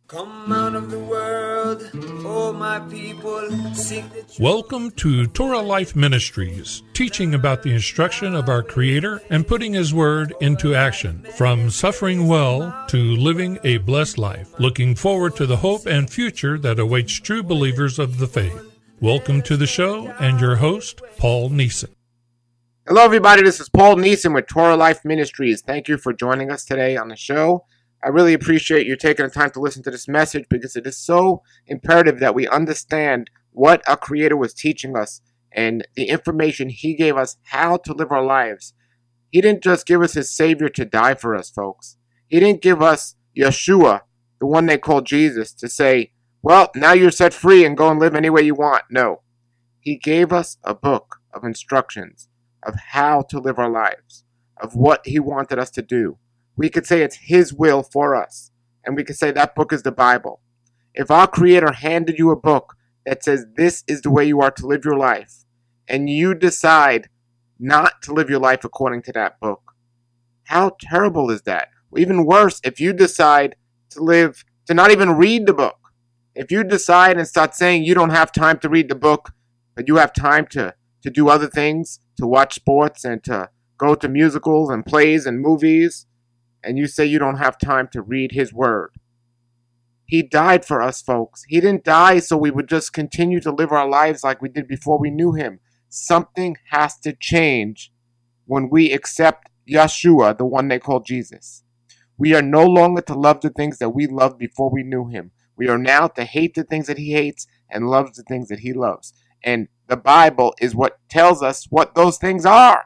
Come out of the world, oh my people, seek the truth. Welcome to Torah Life Ministries, teaching about the instruction of our Creator and putting His Word into action. From suffering well to living a blessed life, looking forward to the hope and future that awaits true believers of the faith. Welcome to the show and your host, Paul Neeson. Hello, everybody. This is Paul Neeson with Torah Life Ministries. Thank you for joining us today on the show. I really appreciate you taking the time to listen to this message because it is so imperative that we understand what our Creator was teaching us and the information He gave us how to live our lives. He didn't just give us His Savior to die for us, folks. He didn't give us Yeshua, the one they call Jesus, to say, well, now you're set free and go and live any way you want. No. He gave us a book of instructions of how to live our lives, of what He wanted us to do. We could say it's His will for us, and we could say that book is the Bible. If our Creator handed you a book that says this is the way you are to live your life, and you decide not to live your life according to that book, how terrible is that? Even worse, if you decide to not even read the book. If you decide and start saying you don't have time to read the book, but you have time to do other things, to watch sports and to go to musicals and plays and movies, and you say you don't have time to read His Word. He died for us, folks. He didn't die so we would just continue to live our lives like we did before we knew Him. Something has to change when we accept Yeshua, the one they call Jesus. We are no longer to love the things that we loved before we knew Him. We are now to hate the things that He hates and loves the things that He loves. And the Bible is what tells us what those things are.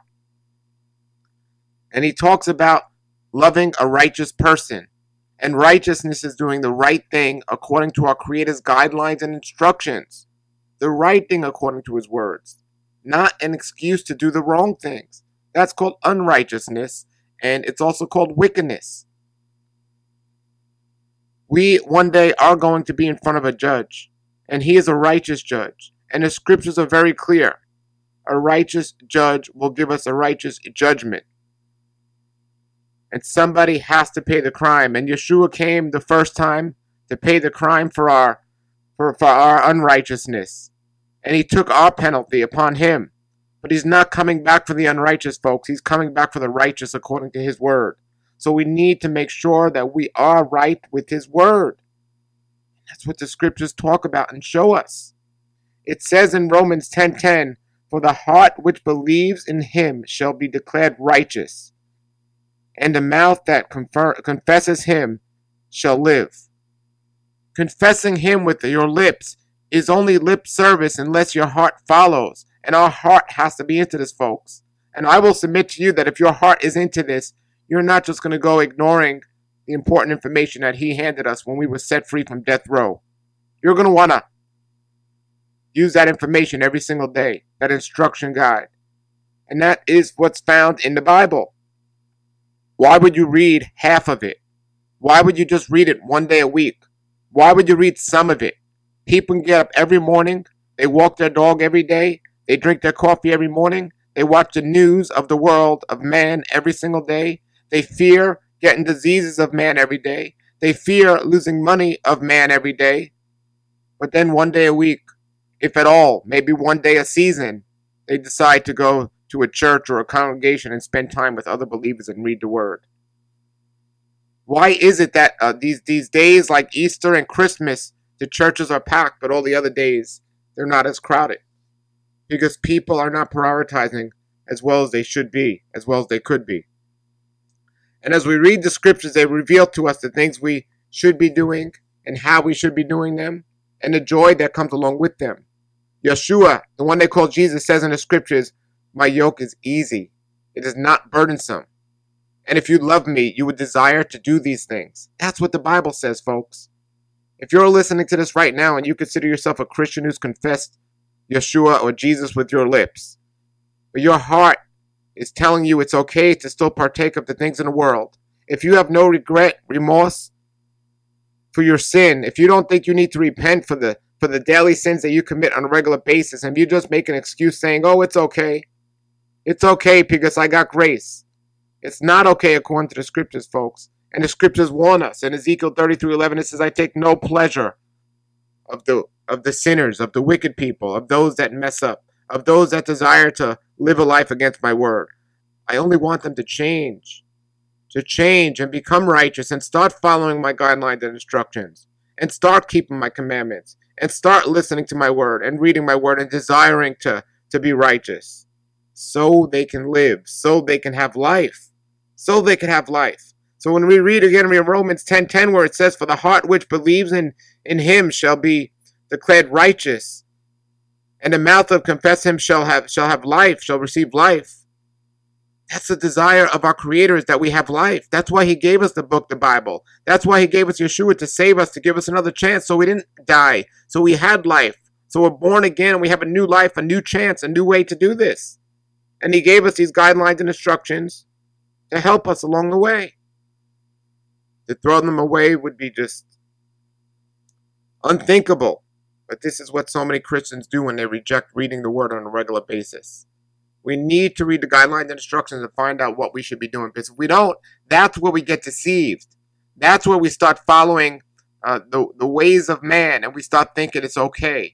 And He talks about loving a righteous person. And righteousness is doing the right thing according to our Creator's guidelines and instructions. The right thing according to His words. Not an excuse to do the wrong things. That's called unrighteousness, and it's also called wickedness. We one day are going to be in front of a judge, and He is a righteous judge. And the scriptures are very clear. A righteous judge will give us a righteous judgment. And somebody has to pay the crime. And Yeshua came the first time to pay the crime for our unrighteousness. And He took our penalty upon Him. But He's not coming back for the unrighteous, folks. He's coming back for the righteous according to His word. So we need to make sure that we are right with His word. That's what the scriptures talk about and show us. It says in Romans 10:10, for the heart which believes in Him shall be declared righteous, and the mouth that confesses Him shall live. Confessing Him with your lips is only lip service unless your heart follows. And our heart has to be into this, folks. And I will submit to you that if your heart is into this, you're not just going to go ignoring the important information that He handed us when we were set free from death row. You're going to want to use that information every single day, that instruction guide. And that is what's found in the Bible. Why would you read half of it? Why would you just read it one day a week? Why would you read some of it? People can get up every morning. They walk their dog every day. They drink their coffee every morning. They watch the news of the world of man every single day. They fear getting diseases of man every day. They fear losing money of man every day. But then one day a week, if at all, maybe one day a season, they decide to go to a church or a congregation and spend time with other believers and read the Word. Why is it that these days like Easter and Christmas, the churches are packed, but all the other days, they're not as crowded? Because people are not prioritizing as well as they should be, as well as they could be. And as we read the scriptures, they reveal to us the things we should be doing and how we should be doing them and the joy that comes along with them. Yeshua, the one they call Jesus, says in the scriptures, my yoke is easy. It is not burdensome. And if you love me, you would desire to do these things. That's what the Bible says, folks. If you're listening to this right now and you consider yourself a Christian who's confessed Yeshua or Jesus with your lips, but your heart is telling you it's okay to still partake of the things in the world, if you have no regret, remorse for your sin, if you don't think you need to repent for the daily sins that you commit on a regular basis, and you just make an excuse saying, oh, it's okay because I got grace. It's not okay according to the scriptures, folks. And the scriptures warn us. In Ezekiel 33:11, it says, I take no pleasure of the sinners, of the wicked people, of those that mess up, of those that desire to live a life against my word. I only want them to change and become righteous and start following my guidelines and instructions and start keeping my commandments and start listening to my word and reading my word and desiring to be righteous so they can live, so they can have life, so they can have life. So when we read again in Romans 10:10 where it says, for the heart which believes in him shall be declared righteous, and the mouth of confess him shall have life, shall receive life. That's the desire of our Creator, is that we have life. That's why He gave us the book, the Bible. That's why He gave us Yeshua, to save us, to give us another chance so we didn't die. So we had life. So we're born again and we have a new life, a new chance, a new way to do this. And He gave us these guidelines and instructions to help us along the way. To throw them away would be just unthinkable. But this is what so many Christians do when they reject reading the Word on a regular basis. We need to read the guidelines and instructions and find out what we should be doing. Because if we don't, that's where we get deceived. That's where we start following the ways of man and we start thinking it's okay.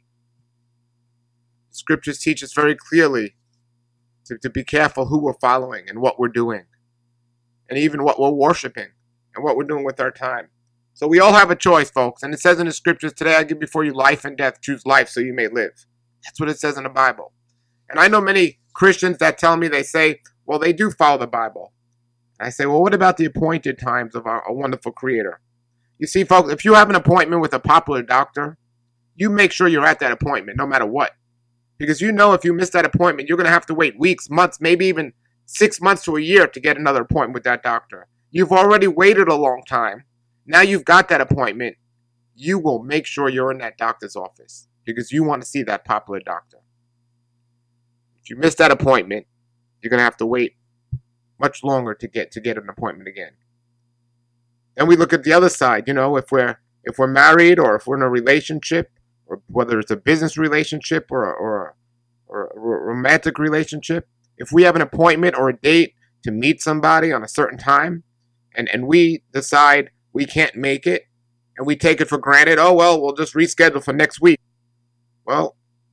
Scriptures teach us very clearly to be careful who we're following and what we're doing. And even what we're worshiping and what we're doing with our time. So we all have a choice, folks. And it says in the scriptures, today I give before you life and death. Choose life so you may live. That's what it says in the Bible. And I know many Christians that tell me, they say, well, they do follow the Bible. And I say, well, what about the appointed times of our wonderful Creator? You see, folks, if you have an appointment with a popular doctor, you make sure you're at that appointment no matter what. Because you know if you miss that appointment, you're going to have to wait weeks, months, maybe even 6 months to a year to get another appointment with that doctor. You've already waited a long time. Now you've got that appointment. You will make sure you're in that doctor's office because you want to see that popular doctor. If you miss that appointment, you're going to have to wait much longer to get an appointment again. Then we look at the other side, if we're married or if we're in a relationship, or whether it's a business relationship or a romantic relationship, if we have an appointment or a date to meet somebody on a certain time and we decide we can't make it and we take it for granted, oh, well, we'll just reschedule for next week. Well,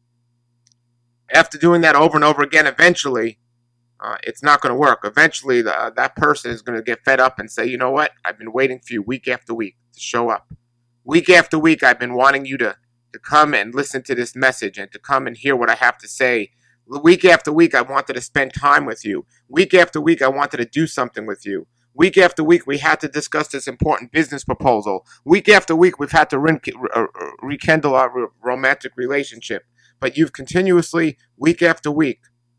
after doing that over and over again, eventually, it's not going to work. Eventually, that person is going to get fed up and say, you know what? I've been waiting for you week after week to show up. Week after week, I've been wanting you to come and listen to this message and to come and hear what I have to say. Week after week, I wanted to spend time with you. Week after week, I wanted to do something with you. Week after week, we had to discuss this important business proposal. Week after week, we've had to rekindle our romantic relationship. But you've continuously, week after week,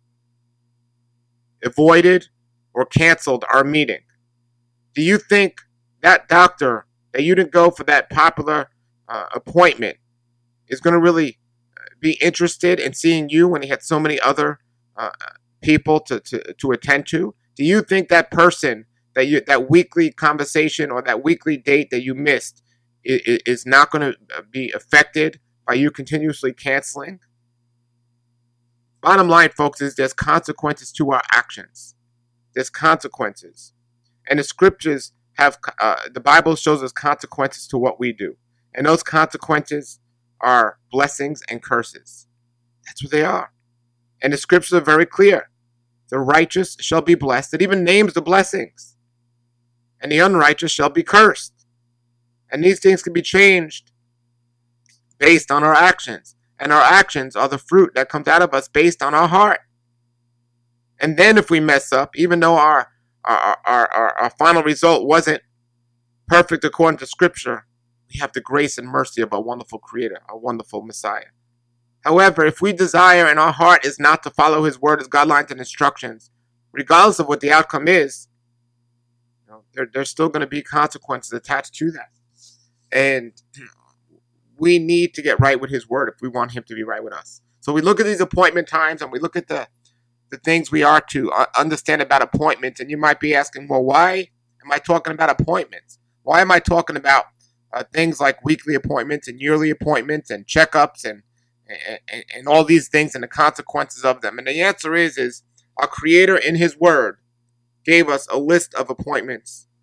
avoided or canceled our meeting. Do you think that doctor that you didn't go for that popular appointment is going to really be interested in seeing you when he had so many other people to attend to? Do you think that person that weekly conversation or that weekly date that you missed is not going to be affected by you continuously canceling? Bottom line, folks, is there's consequences to our actions. There's consequences. And the scriptures have, the Bible shows us consequences to what we do. And those consequences are blessings and curses. That's what they are. And the scriptures are very clear. The righteous shall be blessed. It even names the blessings. And the unrighteous shall be cursed. And these things can be changed based on our actions. And our actions are the fruit that comes out of us based on our heart. And then if we mess up, even though our final result wasn't perfect according to Scripture, we have the grace and mercy of our wonderful Creator, our wonderful Messiah. However, if we desire and our heart is not to follow His word, His guidelines and instructions, regardless of what the outcome is, there's still going to be consequences attached to that. And we need to get right with His word if we want Him to be right with us. So we look at these appointment times and we look at the things we are to understand about appointments. And you might be asking, well, why am I talking about appointments? Why am I talking about things like weekly appointments and yearly appointments and checkups and all these things and the consequences of them? And the answer is our Creator in His word gave us a list of appointments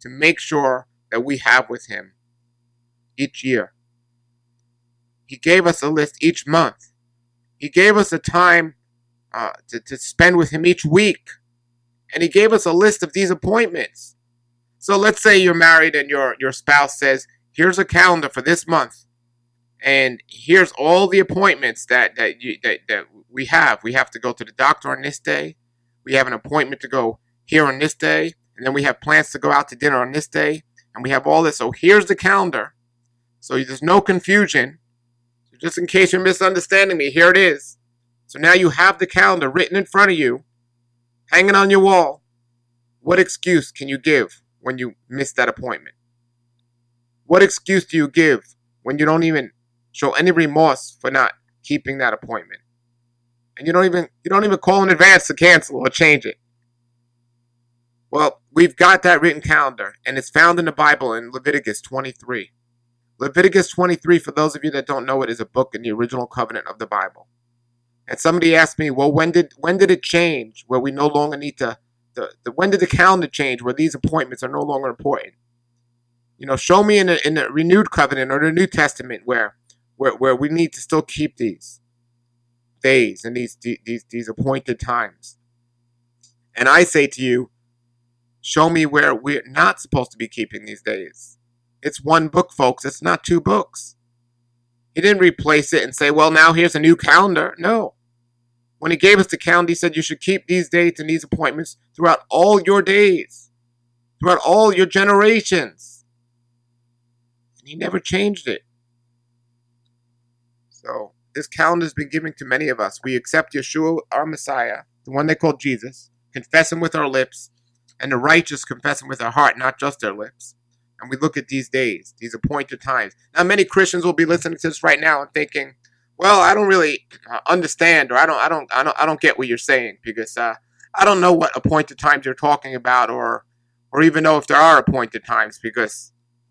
to make sure that we have with him each year. He gave us a list each month. He gave us a time to spend with him each week. And he gave us a list of these appointments. So let's say you're married and your spouse says, here's a calendar for this month. And here's all the appointments that we have. We have to go to the doctor on this day. We have an appointment to go here on this day. And then we have plans to go out to dinner on this day. And we have all this. So here's the calendar. So there's no confusion. So just in case you're misunderstanding me, here it is. So now you have the calendar written in front of you, hanging on your wall. What excuse can you give when you miss that appointment? What excuse do you give when you don't even show any remorse for not keeping that appointment? And you don't even call in advance to cancel or change it. Well, we've got that written calendar, and it's found in the Bible in Leviticus 23. Leviticus 23, for those of you that don't know it, is a book in the original covenant of the Bible. And somebody asked me, well, when did it change where we no longer need to, when did the calendar change where these appointments are no longer important? Show me in the renewed covenant or the New Testament where we need to still keep these days and these appointed times. And I say to you, show me where we're not supposed to be keeping these days. It's one book, folks. It's not two books. He didn't replace it and say, well, now here's a new calendar. No. When he gave us the calendar, he said you should keep these dates and these appointments throughout all your days, throughout all your generations. And he never changed it. So this calendar has been given to many of us. We accept Yeshua, our Messiah, the one they call Jesus, confess him with our lips, and the righteous confess him with our heart, not just their lips. And we look at these days, these appointed times. Now, many Christians will be listening to this right now and thinking, "Well, I don't really understand, or I don't get what you're saying because I don't know what appointed times you're talking about, or even know if there are appointed times because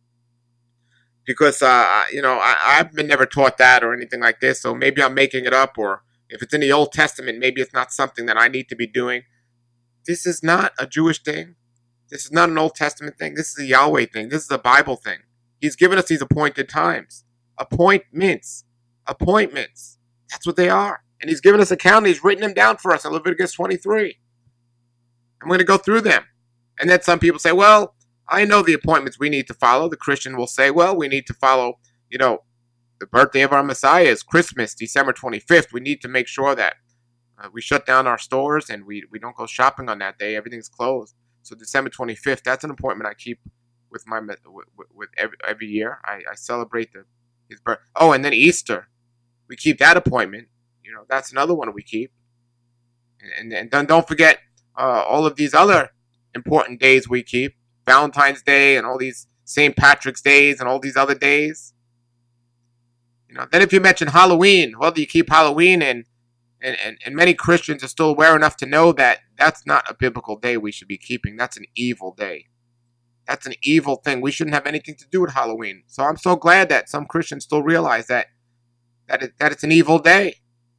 I've been never taught that or anything like this. So maybe I'm making it up, or if it's in the Old Testament, maybe it's not something that I need to be doing." This is not a Jewish thing. This is not an Old Testament thing. This is a Yahweh thing. This is a Bible thing. He's given us these appointed times. Appointments. That's what they are. And he's given us a calendar. He's written them down for us in Leviticus 23. I'm going to go through them. And then some people say, well, I know the appointments we need to follow. The Christian will say, well, we need to follow, the birthday of our Messiah is Christmas, December 25th. We need to make sure that we shut down our stores and we don't go shopping on that day. Everything's closed. So December 25th, that's an appointment I keep with every year. I celebrate his birth. Oh, and then Easter, we keep that appointment. That's another one we keep. And then don't forget all of these other important days we keep. Valentine's Day and all these St. Patrick's Days and all these other days. Then if you mention Halloween, well, do you keep Halloween? And many Christians are still aware enough to know that that's not a biblical day we should be keeping. That's an evil day. That's an evil thing. We shouldn't have anything to do with Halloween. So I'm so glad that some Christians still realize that it's an evil day.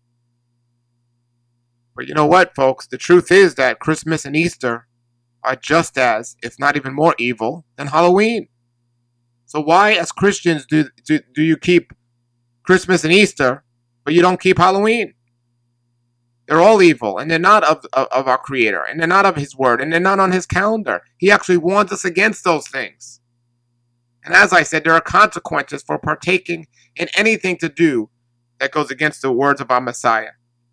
But you know what, folks? The truth is that Christmas and Easter are just as, if not even more evil than Halloween. So why, as Christians, do you keep Christmas and Easter, but you don't keep Halloween? They're all evil, and they're not of our Creator, and they're not of His Word, and they're not on His calendar. He actually warns us against those things. And as I said, there are consequences for partaking in anything to do that goes against the words of our Messiah.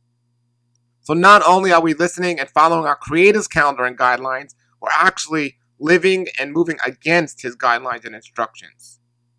So not only are we listening and following our Creator's calendar and guidelines, we're actually living and moving against His guidelines and instructions.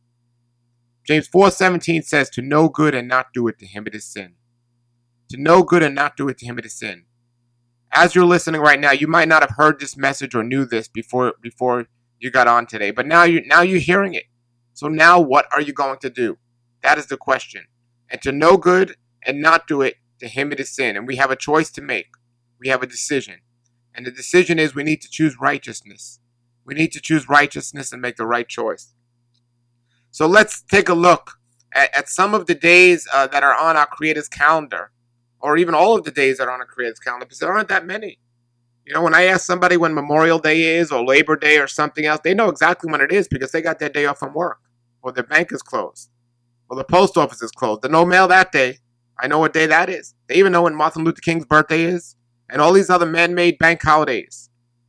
James 4:17 says, to know good and not do it, to him it is sin. To know good and not do it, to him it is sin. As you're listening right now, you might not have heard this message or knew this before you got on today, but now you're hearing it. So now what are you going to do? That is the question. And to know good and not do it, to him it is sin. And we have a choice to make. We have a decision. And the decision is we need to choose righteousness. We need to choose righteousness and make the right choice. So let's take a look at some of the days that are on our Creator's calendar, or even all of the days that are on our Creator's calendar, because there aren't that many. You know, when I ask somebody when Memorial Day is or Labor Day or something else, they know exactly when it is because they got their day off from work or their bank is closed or the post office is closed. There's no mail that day. I know what day that is. They even know when Martin Luther King's birthday is and all these other man-made bank holidays.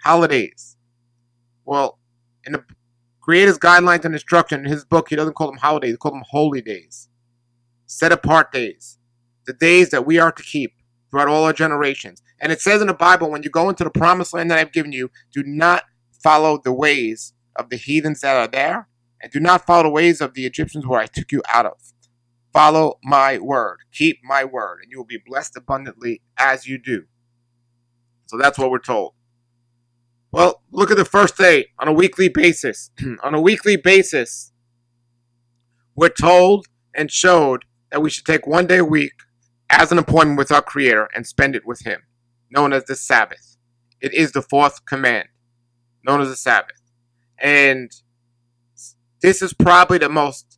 Well, in the Creator's Guidelines and Instruction, in his book, he doesn't call them holidays. He calls them holy days. Set apart days. The days that we are to keep throughout all our generations. And it says in the Bible, when you go into the promised land that I've given you, do not follow the ways of the heathens that are there, and do not follow the ways of the Egyptians where I took you out of. Follow my word. Keep my word, and you will be blessed abundantly as you do. So that's what we're told. Well, look at the first day on a weekly basis. On a weekly basis, we're told and showed that we should take one day a week as an appointment with our Creator and spend it with Him, known as the Sabbath. It is the fourth command, known as the Sabbath. And this is probably the most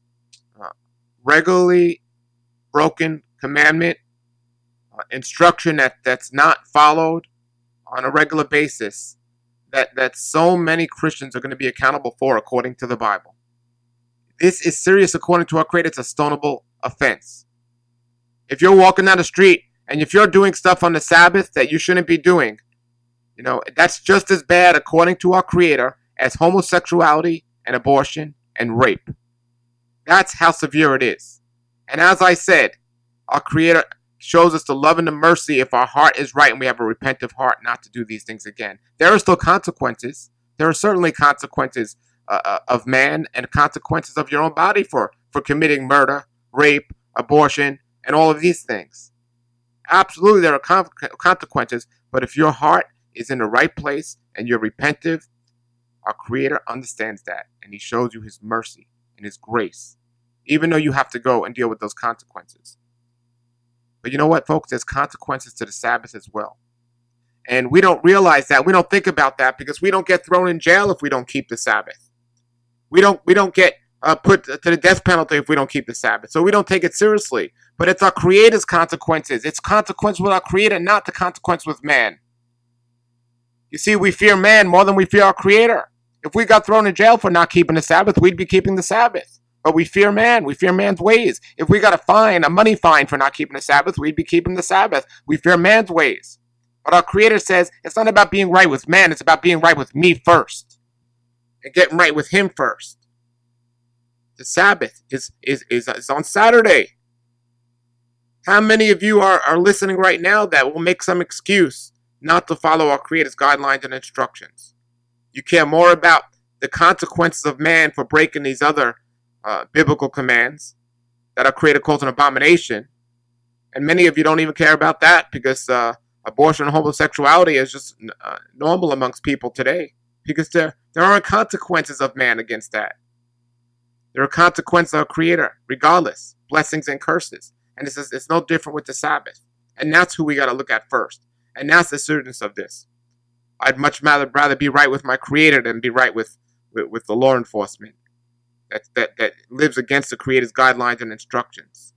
regularly broken commandment, instruction that's not followed on a regular basis, that so many Christians are going to be accountable for according to the Bible. This is serious according to our Creator. It's a stonable offense. If you're walking down the street and if you're doing stuff on the Sabbath that you shouldn't be doing, you know, that's just as bad according to our Creator as homosexuality and abortion and rape. That's how severe it is. And as I said, our Creator shows us the love and the mercy if our heart is right and we have a repentant heart not to do these things again. There are still consequences. There are certainly consequences of man and consequences of your own body for committing murder, rape, abortion, and all of these things. Absolutely, there are consequences, but if your heart is in the right place and you're repentive, our Creator understands that, and He shows you His mercy and His grace, even though you have to go and deal with those consequences. But you know what, folks? There's consequences to the Sabbath as well. And we don't realize that. We don't think about that because we don't get thrown in jail if we don't keep the Sabbath. We don't get put to the death penalty if we don't keep the Sabbath. So we don't take it seriously. But it's our Creator's consequences. It's consequence with our Creator, not the consequence with man. You see, we fear man more than we fear our Creator. If we got thrown in jail for not keeping the Sabbath, we'd be keeping the Sabbath. But we fear man. We fear man's ways. If we got a money fine for not keeping the Sabbath, we'd be keeping the Sabbath. We fear man's ways. But our Creator says it's not about being right with man. It's about being right with me first. And getting right with Him first. The Sabbath is on Saturday. How many of you are listening right now that will make some excuse not to follow our Creator's guidelines and instructions? You care more about the consequences of man for breaking these other biblical commands that our Creator calls an abomination. And many of you don't even care about that because abortion and homosexuality is just normal amongst people today. Because there aren't consequences of man against that. There are consequences of our Creator, regardless, blessings and curses. And it's no different with the Sabbath. And that's who we got to look at first. And that's the seriousness of this. I'd much rather be right with my Creator than be right with the law enforcement that lives against the Creator's guidelines and instructions.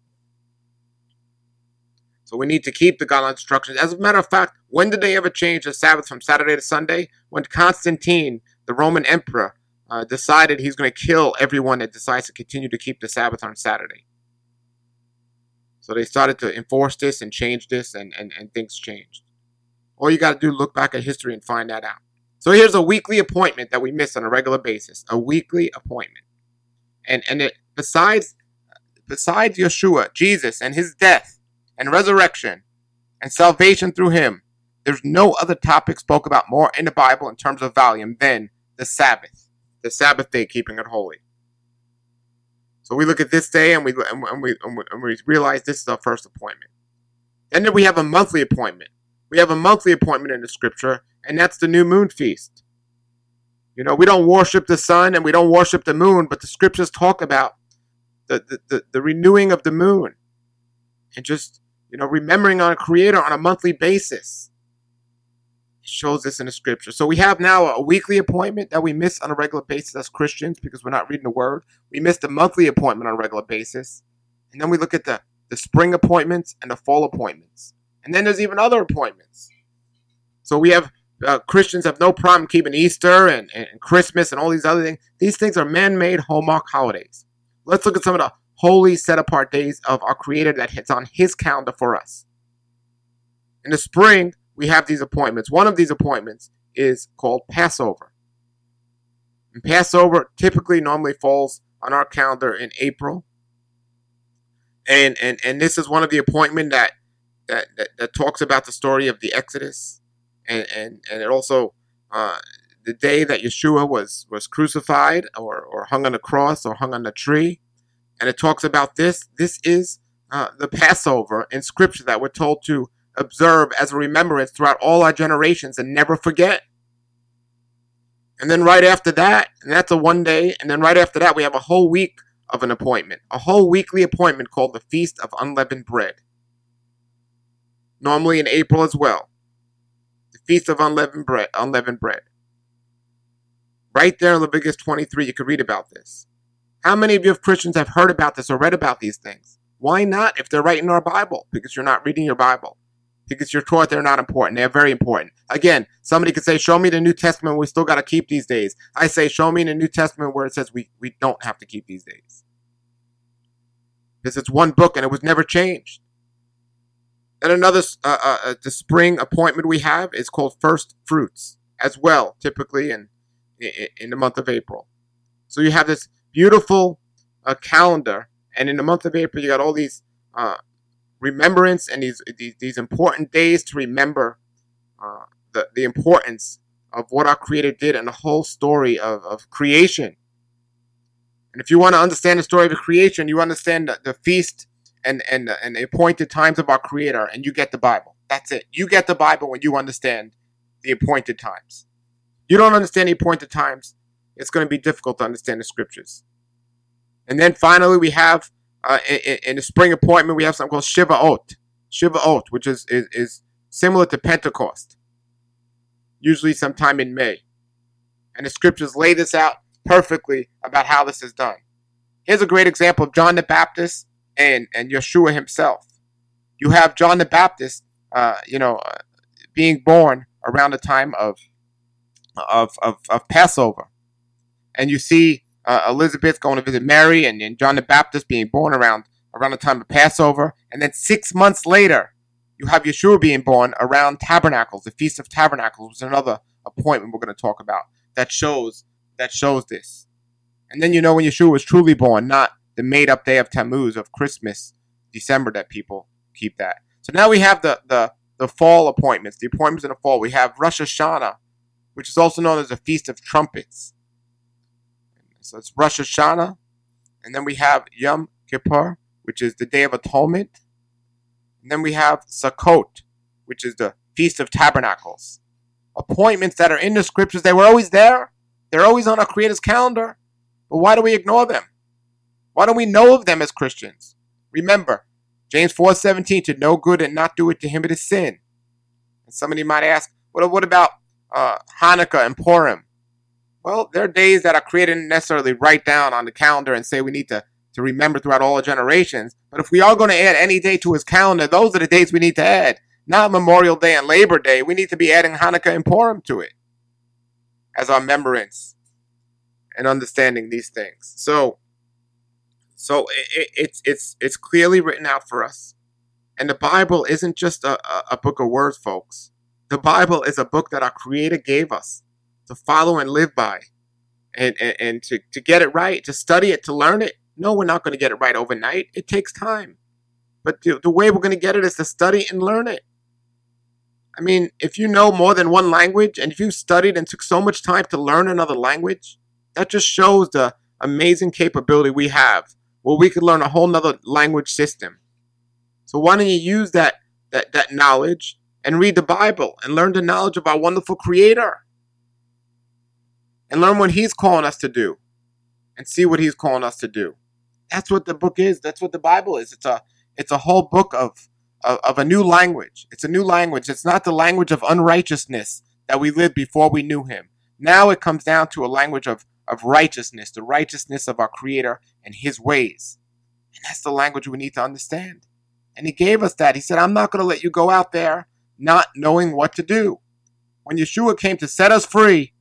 So we need to keep the guidelines and instructions. As a matter of fact, when did they ever change the Sabbath from Saturday to Sunday? When Constantine, the Roman emperor, decided he's going to kill everyone that decides to continue to keep the Sabbath on Saturday. So they started to enforce this and change this, and things changed. All you got to do is look back at history and find that out. So here's a weekly appointment that we miss on a regular basis. A weekly appointment. And besides Yeshua, Jesus, and His death and resurrection and salvation through Him, there's no other topic spoke about more in the Bible in terms of volume than the Sabbath. The Sabbath day, keeping it holy. So we look at this day and we realize this is our first appointment. And then we have a monthly appointment. We have a monthly appointment in the Scripture, and that's the new moon feast. You know, we don't worship the sun and we don't worship the moon, but the Scriptures talk about the renewing of the moon and just, you know, remembering our Creator on a monthly basis. It shows this in the Scripture. So we have now a weekly appointment that we miss on a regular basis as Christians because we're not reading the Word. We missed a monthly appointment on a regular basis. And then we look at the spring appointments and the fall appointments. And then there's even other appointments. So we have Christians have no problem keeping Easter and Christmas and all these other things. These things are man-made Hallmark holidays. Let's look at some of the holy, set-apart days of our Creator that hits on His calendar for us. In the spring, we have these appointments. One of these appointments is called Passover. And Passover typically normally falls on our calendar in April. And this is one of the appointments that talks about the story of the Exodus. And it also, the day that Yeshua was crucified or hung on the cross or hung on the tree. And it talks about this. This is the Passover in Scripture that we're told to observe as a remembrance throughout all our generations and never forget. And then right after that, and that's a one day, and then right after that we have a whole week of an appointment, a whole weekly appointment called the Feast of Unleavened Bread. Normally in April as well. The Feast of Unleavened Bread. Right there in Leviticus 23, you could read about this. How many of you Christians have heard about this or read about these things? Why not if they're right in our Bible? Because you're not reading your Bible. Because you're taught they're not important. They're very important. Again, somebody could say, show me the New Testament we still got to keep these days. I say, show me in the New Testament where it says we don't have to keep these days. Because it's one book and it was never changed. And another, the spring appointment we have is called First Fruits as well, typically in the month of April. So you have this beautiful calendar, and in the month of April you got all these remembrance and these important days to remember the importance of what our Creator did and the whole story of creation. And if you want to understand the story of the creation, you understand the feast and the appointed times of our Creator, and you get the Bible. That's it. You get the Bible when you understand the appointed times. You don't understand the appointed times, it's going to be difficult to understand the Scriptures. And then finally we have in the spring appointment, we have something called Shivaot, which is similar to Pentecost, usually sometime in May. And the Scriptures lay this out perfectly about how this is done. Here's a great example of John the Baptist and Yeshua himself. You have John the Baptist, being born around the time of Passover, and you see Elizabeth going to visit Mary, and John the Baptist being born around the time of Passover. And then 6 months later, you have Yeshua being born around Tabernacles, the Feast of Tabernacles, which is another appointment we're going to talk about that shows this. And then when Yeshua was truly born, not the made-up day of Tammuz, of Christmas, December, that people keep that. So now we have the fall appointments, the appointments in the fall. We have Rosh Hashanah, which is also known as the Feast of Trumpets. So it's Rosh Hashanah. And then we have Yom Kippur, which is the Day of Atonement. And then we have Sukkot, which is the Feast of Tabernacles. Appointments that are in the Scriptures. They were always there. They're always on our Creator's calendar. But why do we ignore them? Why don't we know of them as Christians? Remember, James 4:17, to know good and not do it, to him it is sin. And somebody might ask, what about Hanukkah and Purim? Well, there are days that our Creator didn't necessarily write down on the calendar and say we need to remember throughout all the generations. But if we are going to add any day to His calendar, those are the days we need to add. Not Memorial Day and Labor Day. We need to be adding Hanukkah and Purim to it as our remembrance and understanding these things. So it's clearly written out for us. And the Bible isn't just a book of words, folks. The Bible is a book that our Creator gave us to follow and live by, and to get it right, to study it, to learn it. No, we're not going to get it right overnight. It takes time. But the way we're going to get it is to study and learn it. I mean, if you know more than one language, and if you studied and took so much time to learn another language, that just shows the amazing capability we have, where we could learn a whole nother language system. So why don't you use that knowledge and read the Bible and learn the knowledge of our wonderful Creator, and learn what He's calling us to do, and see what He's calling us to do. That's what the book is. That's what the Bible is. It's a whole book of a new language. It's a new language. It's not the language of unrighteousness that we lived before we knew Him. Now it comes down to a language of righteousness, the righteousness of our Creator and His ways. And that's the language we need to understand. And He gave us that. He said, I'm not going to let you go out there not knowing what to do. when Yeshua came to set us free,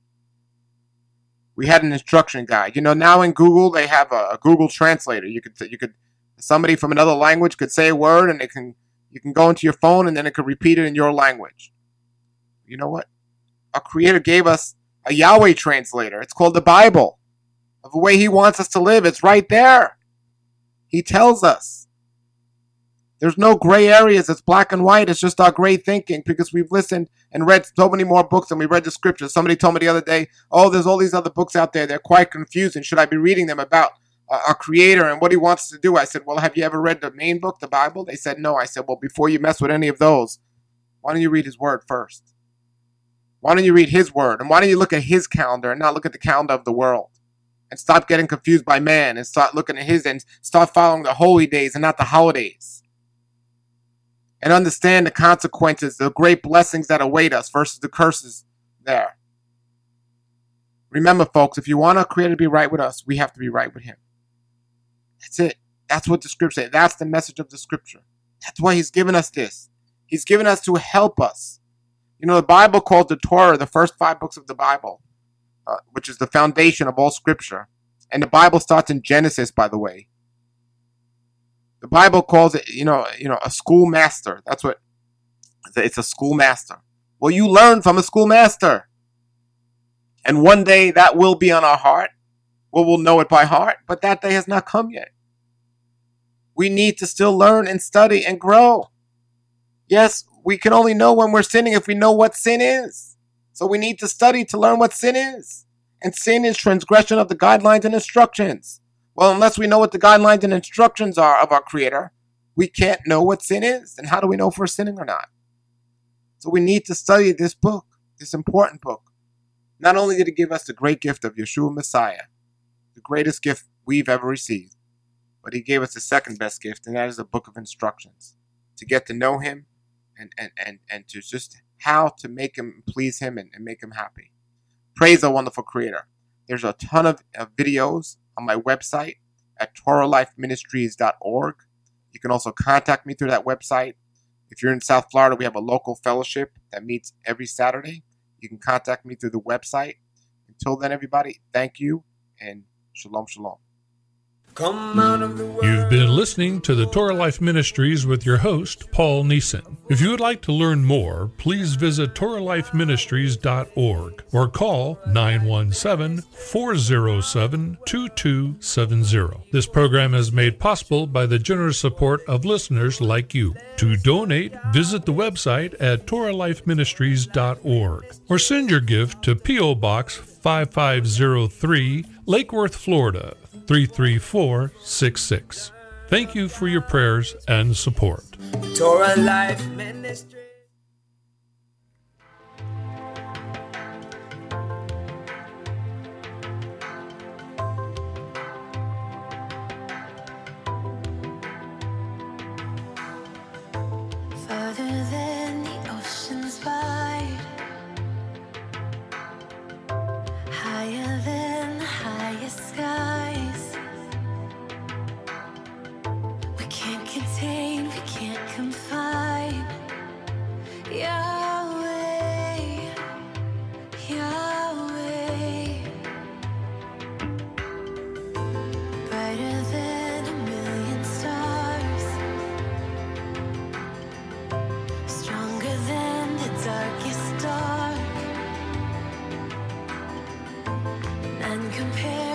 we had an instruction guide. You know, now in Google they have a Google translator. You could somebody from another language could say a word and you can go into your phone and then it could repeat it in your language. You know what? Our Creator gave us a Yahweh translator. It's called the Bible. Of the way He wants us to live, it's right there. He tells us. There's no gray areas. It's black and white. It's just our gray thinking because we've listened and read so many more books than we read the scriptures. Somebody told me the other day, oh, there's all these other books out there. They're quite confusing. Should I be reading them about our Creator and what He wants us to do? I said, well, have you ever read the main book, the Bible? They said, no. I said, well, before you mess with any of those, why don't you read His Word first? Why don't you read His Word? And why don't you look at His calendar and not look at the calendar of the world? And stop getting confused by man and start looking at His and start following the holy days and not the holidays. And understand the consequences, the great blessings that await us versus the curses there. Remember, folks, if you want our Creator to be right with us, we have to be right with Him. That's it. That's what the Scripture says. That's the message of the Scripture. That's why He's given us this. He's given us to help us. You know, the Bible called the Torah, the first 5 books of the Bible, which is the foundation of all Scripture. And the Bible starts in Genesis, by the way. The Bible calls it, a schoolmaster. That's what it's a schoolmaster. Well, you learn from a schoolmaster. And one day that will be on our heart. Well, we'll know it by heart, but that day has not come yet. We need to still learn and study and grow. Yes, we can only know when we're sinning if we know what sin is. So we need to study to learn what sin is. And sin is transgression of the guidelines and instructions. Well, unless we know what the guidelines and instructions are of our Creator, we can't know what sin is. And how do we know if we're sinning or not? So we need to study this book, this important book. Not only did it give us the great gift of Yeshua Messiah, the greatest gift we've ever received, but He gave us the second best gift, and that is a book of instructions to get to know Him and to just how to make Him, please Him, and make Him happy. Praise the wonderful Creator. There's a ton of videos on my website at TorahLifeMinistries.org. You can also contact me through that website. If you're in South Florida, we have a local fellowship that meets every Saturday. You can contact me through the website. Until then, everybody, thank you and shalom, shalom. Come out of the world. You've been listening to the Torah Life Ministries with your host, Paul Neeson. If you would like to learn more, please visit TorahLifeMinistries.org or call 917-407-2270. This program is made possible by the generous support of listeners like you. To donate, visit the website at TorahLifeMinistries.org or send your gift to P.O. Box 5503, Lake Worth, Florida 33466. Thank you for your prayers and support. Torah Life Ministry. Farther than the ocean's wide, higher than the highest skies. We can't contain, we can't confine. Yahweh, Yahweh, brighter than a million stars, stronger than the darkest dark, none compared.